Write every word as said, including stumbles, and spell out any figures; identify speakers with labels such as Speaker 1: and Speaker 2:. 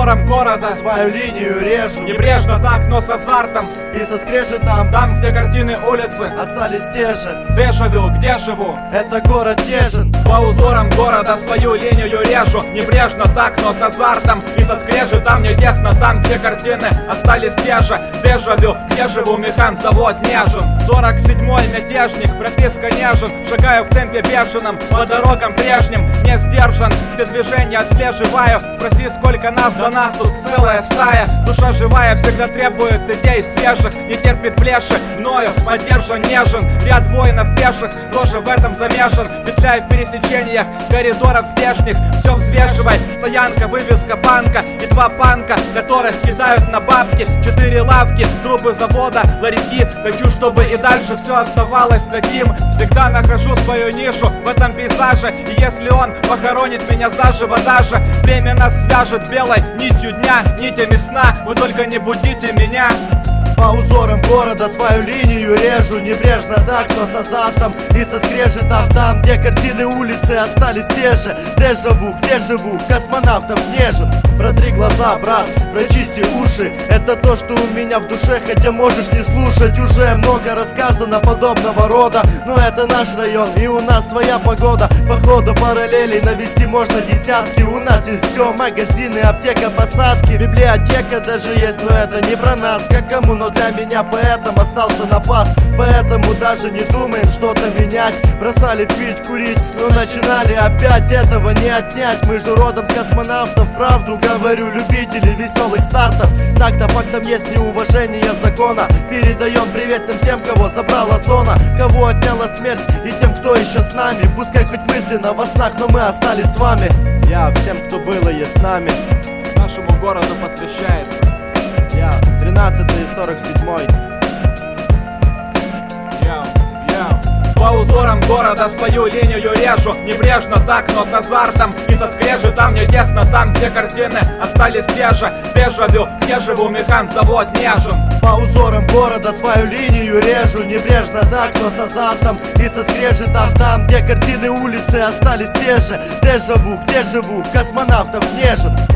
Speaker 1: узорам города
Speaker 2: свою линию режу.
Speaker 1: Небрежно так, но с азартом
Speaker 2: И со скрежетом
Speaker 1: там, где картины улицы
Speaker 2: остались те же.
Speaker 1: Дежавю, где живу?
Speaker 2: Это город Нежин.
Speaker 1: По узорам города свою линию режу. Небрежно так, но с азартом и со скрежетом мне тесно там, где картины остались те же. Дежавю, где живу? Механзавод Нежин. Сорок седьмой мятежник, прописка Нежин. Шагаю в темпе бешеном, по дорогам прежним не сдержан, все движения отслеживаю. Спроси, сколько нас, до нас тут целая стая. Душа живая всегда требует идей свежих, не терпит плеши, мною поддержан нежен. Ряд воинов пеших тоже в этом замешан. Петляя в пересечениях коридоров здешних, все взвешивай. Стоянка, вывеска банка и два панка, которых кидают на бабки. Четыре лавки, трубы завода, ларьки. Хочу, чтобы и дальше все оставалось таким. Всегда нахожу свою нишу в этом пейзаже. И если он похоронит меня заживо, даже время нас свяжет белой нитью дня, нитями сна. Вы только не будите меня.
Speaker 2: По узорам города свою линию режу. Небрежно так, но с азартом и со скрежетом там, где картины улицы остались те же. Дежавю, где живу? Космонавтов Нежин. Протри глаза, брат, прочисти уши. Это то, что у меня в душе, хотя можешь не слушать. Уже много рассказано подобного рода, но это наш район и у нас своя погода. Походу параллелей навести можно десятки. У нас есть все, магазины, аптека, посадки, библиотека даже есть, но это не про нас. Как кому, но для меня поэтом остался напас. Поэтому даже не думаем что-то менять. Бросали пить, курить, но начинали опять. Этого не отнять, мы же родом с космонавтов. Правду говорю, любители веселых стартов. Так-то фактом есть неуважение закона. Передаем привет всем тем, кого забрала зона, кого отняла смерть, и тем, кто еще с нами. Пускай хоть мысленно во снах, но мы остались с вами. Я всем, кто был и есть с нами.
Speaker 1: Нашему городу посвящается.
Speaker 2: Я тринадцатый и сорок седьмой.
Speaker 1: Яу, яу. По узорам города свою линию режу. Небрежно так, но с азартом и со скрежетом мне тесно там, где картины остались те же. Дежавю, где живу? Механзавод Нежин.
Speaker 2: По узорам города свою линию режу. Небрежно так, но с азартом и со скрежетом там, где картины улицы остались те же. Дежавю, где живу? Космонавтов Нежин.